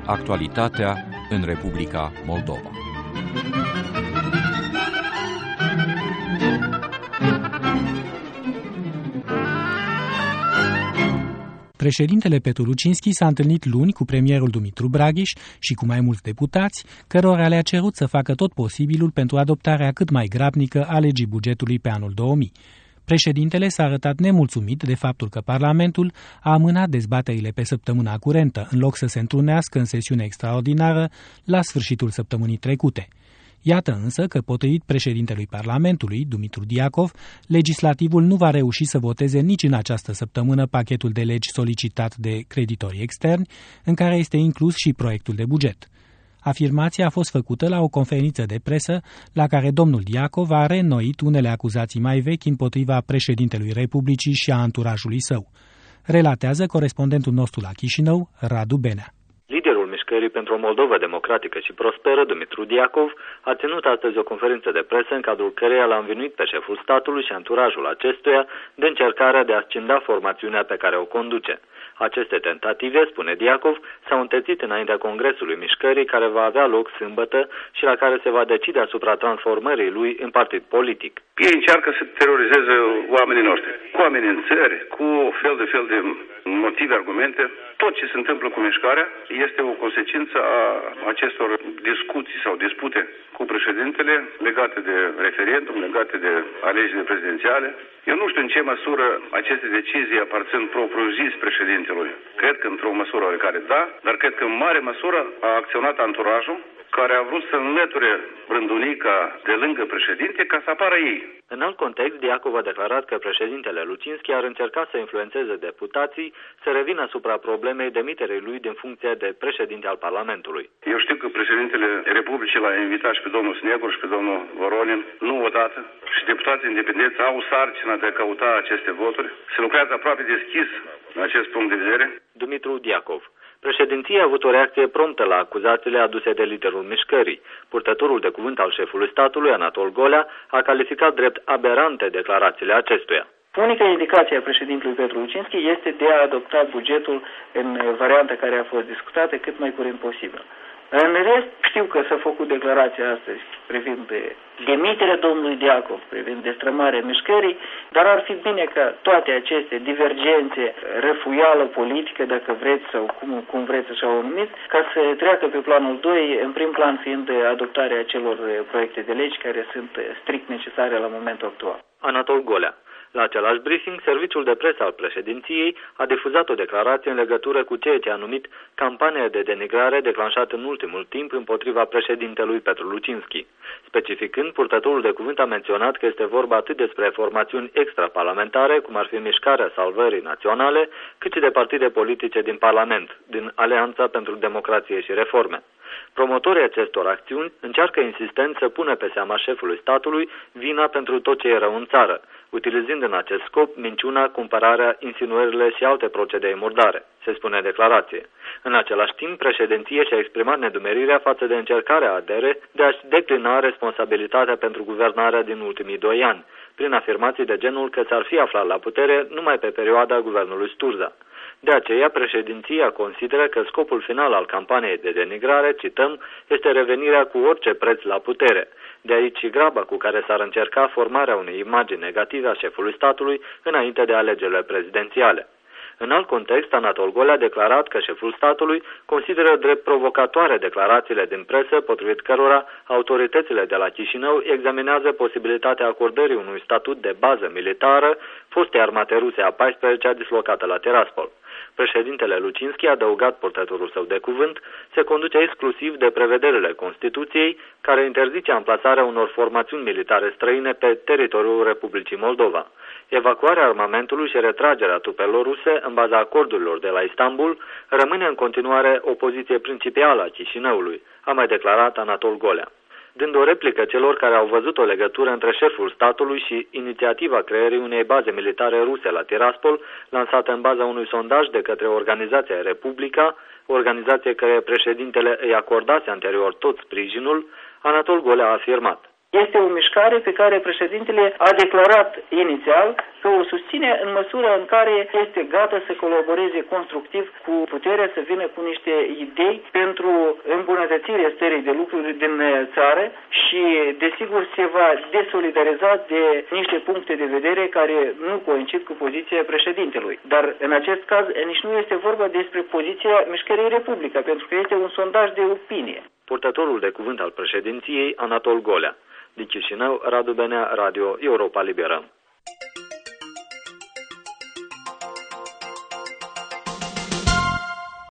Actualitatea în Republica Moldova. Președintele Petru Lucinski s-a întâlnit luni cu premierul Dumitru Braghiș și cu mai mulți deputați, cărora le-a cerut să facă tot posibilul pentru adoptarea cât mai grabnică a legii bugetului pe anul 2000. Președintele s-a arătat nemulțumit de faptul că Parlamentul a amânat dezbaterile pe săptămâna curentă, în loc să se întrunească în sesiune extraordinară la sfârșitul săptămânii trecute. Iată însă că, potrivit președintelui Parlamentului, Dumitru Diacov, legislativul nu va reuși să voteze nici în această săptămână pachetul de legi solicitat de creditorii externi, în care este inclus și proiectul de buget. Afirmația a fost făcută la o conferință de presă la care domnul Diacov a reînnoit unele acuzații mai vechi împotriva președintelui Republicii și a anturajului său. Relatează corespondentul nostru la Chișinău, Radu Benea. Liderul Mișcării pentru o Moldovă democratică și prosperă, Dumitru Diacov, a ținut astăzi o conferință de presă în cadrul căreia l-a învinuit pe șeful statului și anturajul acestuia de încercarea de a scinda formațiunea pe care o conduce. Aceste tentative, spune Diacov, s-au întețit înaintea Congresului Mișcării, care va avea loc sâmbătă și la care se va decide asupra transformării lui în partid politic. Ei încearcă să terorizeze oamenii noștri, cu amenințări, cu fel de motive, argumente. Tot ce se întâmplă cu mișcarea este o consecință a acestor discuții sau dispute cu președintele legate de referendum, legate de alegerile prezidențiale. Eu nu știu în ce măsură aceste decizii aparțin propriu-zis președintelui. Cred că într-o măsură oarecare da, dar cred că în mare măsură a acționat anturajul care a vrut să înlăture Brândunica de lângă președinte ca să apară ei. În alt context, Diacov a declarat că președintele Lucinski ar încerca să influențeze deputații să revină asupra problemei demiterii lui din funcție de președinte al Parlamentului. Eu știu că președintele Republicii l-a invitat și pe domnul Snegru și pe domnul Voronin, nu odată, și deputații independenți au sarcina de a căuta aceste voturi. Se lucrează aproape deschis în acest punct de vedere. Dumitru Diacov. Președinția a avut o reacție promptă la acuzațiile aduse de liderul mișcării. Purtătorul de cuvânt al șefului statului, Anatol Golea, a calificat drept aberante declarațiile acestuia. Unica indicație a președintelui Petru Lucinski este de a adopta bugetul în varianta care a fost discutată cât mai curând posibil. În rest, știu că s-a făcut declarația astăzi privind demiterea domnului Diacov, privind destrămarea mișcării, dar ar fi bine ca toate aceste divergențe, răfuială politică, dacă vreți, sau cum vreți așa o numiți, ca să treacă pe planul 2, în prim plan fiind adoptarea acelor proiecte de legi care sunt strict necesare la momentul actual. Anatol Golea. La același briefing, serviciul de presă al președinției a difuzat o declarație în legătură cu ceea ce a numit campania de denigrare declanșată în ultimul timp împotriva președintelui Petru Lucinski. Specificând, purtătorul de cuvânt a menționat că este vorba atât despre formațiuni extraparlamentare, cum ar fi Mișcarea Salvării Naționale, cât și de partide politice din Parlament, din Alianța pentru Democrație și Reforme. Promotorii acestor acțiuni încearcă insistent să pună pe seama șefului statului vina pentru tot ce e rău în țară, utilizând în acest scop minciuna, cumpărarea, insinuările și alte procedee murdare, se spune în declarație. În același timp, președinția și-a exprimat nedumerirea față de încercarea ADR de a-și declina responsabilitatea pentru guvernarea din ultimii 2 ani, prin afirmații de genul că s-ar fi aflat la putere numai pe perioada guvernului Sturza. De aceea, președinția consideră că scopul final al campaniei de denigrare, cităm, este revenirea cu orice preț la putere. De aici și graba cu care s-ar încerca formarea unei imagini negative a șefului statului înainte de alegerile prezidențiale. În alt context, Anatol Golea a declarat că șeful statului consideră drept provocatoare declarațiile din presă, potrivit cărora autoritățile de la Chișinău examinează posibilitatea acordării unui statut de bază militară fostei armate ruse a 14-a dislocată la Tiraspol. Președintele Lucinski, a adăugat purtătorul său de cuvânt, se conduce exclusiv de prevederile Constituției care interzice amplasarea unor formațiuni militare străine pe teritoriul Republicii Moldova. Evacuarea armamentului și retragerea trupelor ruse în baza acordurilor de la Istanbul rămâne în continuare o poziție principală a Chișinăului, a mai declarat Anatol Golea. Dând o replică celor care au văzut o legătură între șeful statului și inițiativa creării unei baze militare ruse la Tiraspol, lansată în baza unui sondaj de către organizația Republica, organizație care președintele îi acordase anterior tot sprijinul, Anatol Golea a afirmat: Este o mișcare pe care președintele a declarat inițial că o susține în măsură în care este gata să colaboreze constructiv cu puterea, să vină cu niște idei pentru îmbunătățirea stării de lucruri din țară și, desigur, se va desolidariza de niște puncte de vedere care nu coincid cu poziția președintelui. Dar, în acest caz, nici nu este vorba despre poziția Mișcării Republica, pentru că este un sondaj de opinie. Purtătorul de cuvânt al președinției, Anatol Golea. Din Chișinău, Radu Benea, Radio Europa Liberă.